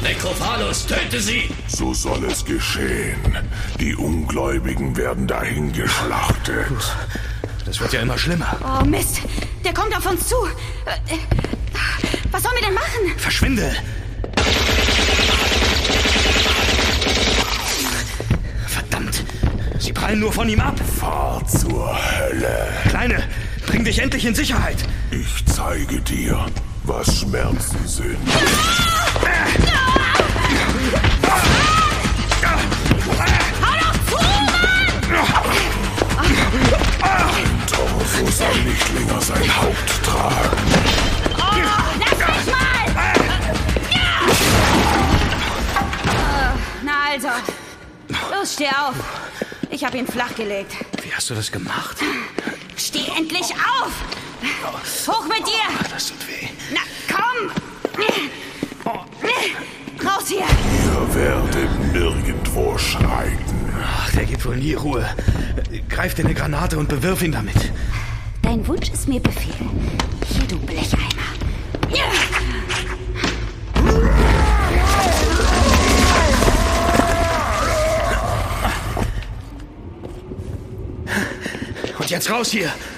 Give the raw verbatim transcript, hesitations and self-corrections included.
Nekrophalos, töte sie! So soll es geschehen. Die Ungläubigen werden dahingeschlachtet. Das wird ja immer schlimmer. Oh, Mist. Der kommt auf uns zu. Was sollen wir denn machen? Verschwinde! Verdammt! Sie prallen nur von ihm ab. Fahr zur Hölle. Kleine, bring dich endlich in Sicherheit. Ich zeige dir, was Schmerzen sind. Hau doch zu, Ein Torso soll nicht länger sein Haupt tragen. Oh, lass mich mal! Oh, na also. Los, steh auf. Ich hab ihn flachgelegt. Wie hast du das gemacht? Steh endlich auf! Hoch mit dir! Das tut weh. Na, komm! Raus hier! Ihr werdet nirgendwo schreiten. Ach, der gibt wohl nie Ruhe. Greif dir eine Granate und bewirf ihn damit. Dein Wunsch ist mir Befehl. Hier, du Blecheimer. Und jetzt raus hier!